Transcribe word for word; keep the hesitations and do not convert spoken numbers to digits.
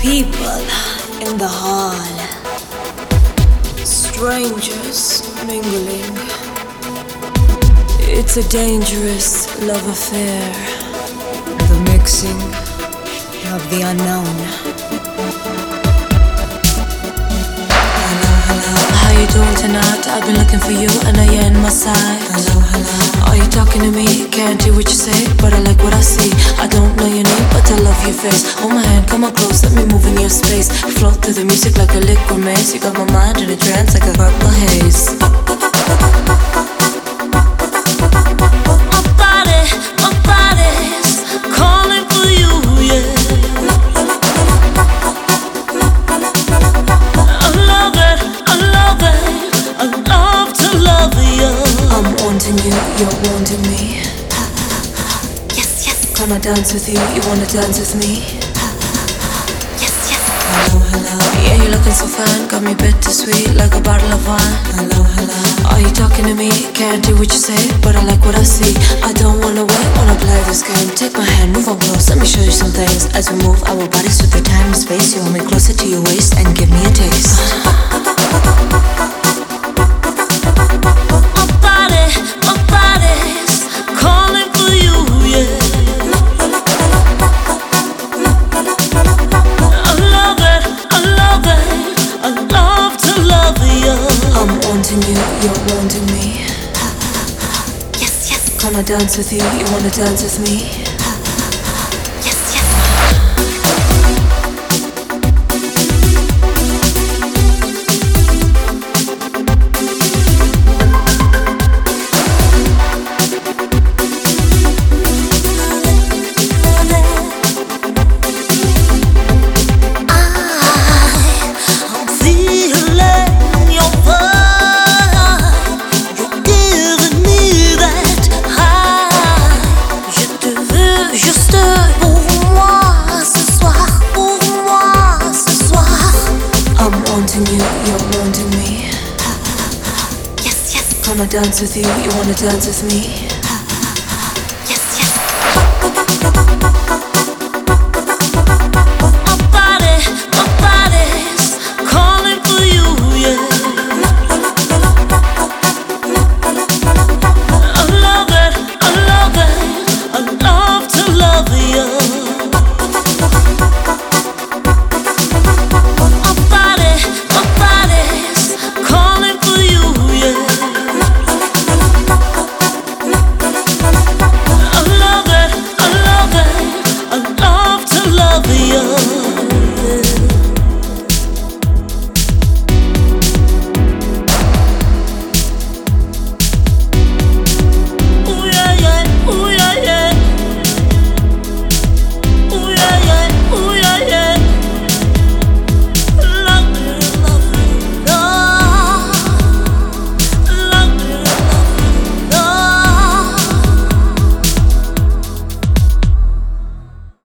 People in the hall, strangers mingling. It's a dangerous love affair, the mixing of the unknown. Hello, hello. How you doing tonight? I've been looking for you and I ain't my side. Hello, hello. Are you talking to me? Can't hear what you say, but I like what I see. I don't know your name, but I love your face. Hold my hand, come on close, let me move in your space. Float through the music like a liquid maze. You got my mind in a trance like a purple haze. My body, my body's calling for you, yeah. I love it, I love it, I love to love you. I'm wanting you, you're wanting me. Yes, yes. Can I dance with you? You wanna dance with me? Yes, yes. Hello, hello. Yeah, you're looking so fine, got me bittersweet like a bottle of wine. Hello, hello. Are you talking to me? Can't do what you say, but I like what I see. I don't wanna wait, wanna play this game. Take my hand, move on close, let me show you some things. As we move our bodies through the time and space, you hold me closer to your waist and give me a taste. My body, my body's calling for you, yeah. I love it, I love it, I love to love you. I'm wanting you, you're wanting me. Yes, yes. Can I dance with you? You wanna dance with me? Yes, yes. You're wanting me. Yes, yes. Can I dance with you? You wanna dance with me?